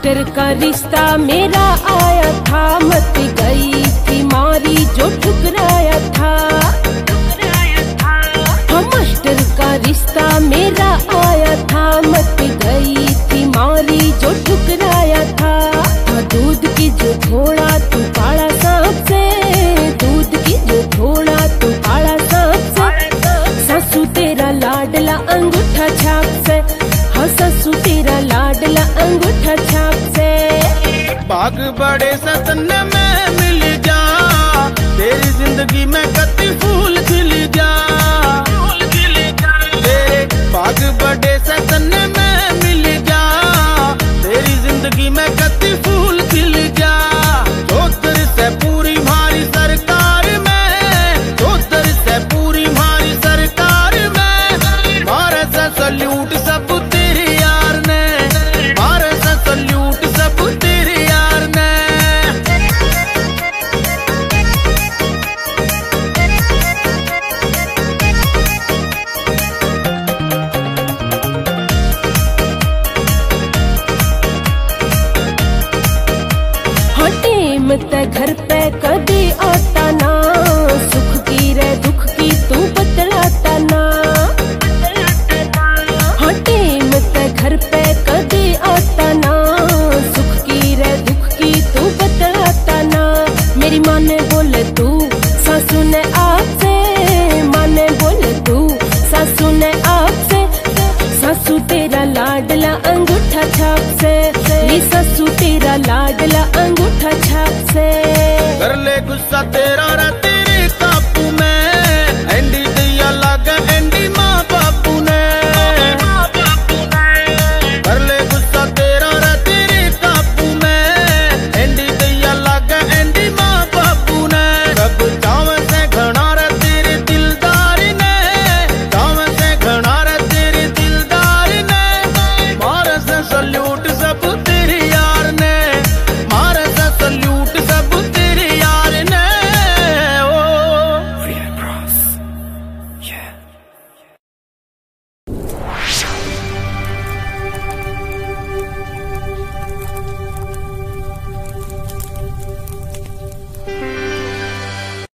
Master का रिश्ता मेरा आया था, मत गई थी मारी जो ठुकराया था। हाँ मास्टर का रिश्ता मेरा आया था, मत गई थी मारी जो ठुकराया था। दूध की जो थोड़ा तू काला सांप से, दूध की जो थोड़ा तू काला सांप से। सासू तेरा लाडला अंगूठा छाप से, हाँ सासू तेरा लाडला अंगूठा छाप से। बाग बड़े सतन में मिल जा, तेरी जिंदगी में कति फूल खिल जा। तेरे बाग बड़े सतन में मिल जा, तेरी जिंदगी में कति फूल खिल जा। जोतर से पूरी मारी सरकार में, जोतर से पूरी मारी सरकार में। मारे से सल्यूट सब तेरे यार ने, मारे से सल्यूट सब तेरे यार ने। ते घर पे कभी आता ना, सुख की रे दुख की तू बतलाता ना। हाँ टेम ते घर पे कभी आता ना, सुख की रे दुख की तू बतलाता ना। मेरी माँ ने बोले तू, सासू ने आपसे, माँ ने बोले तू, सासू ने आपसे। सासू तेरा लाडला अंगूठा छाप से, सासू तेरा लाडला अंगूठा छाप से। कर ले गुस्सा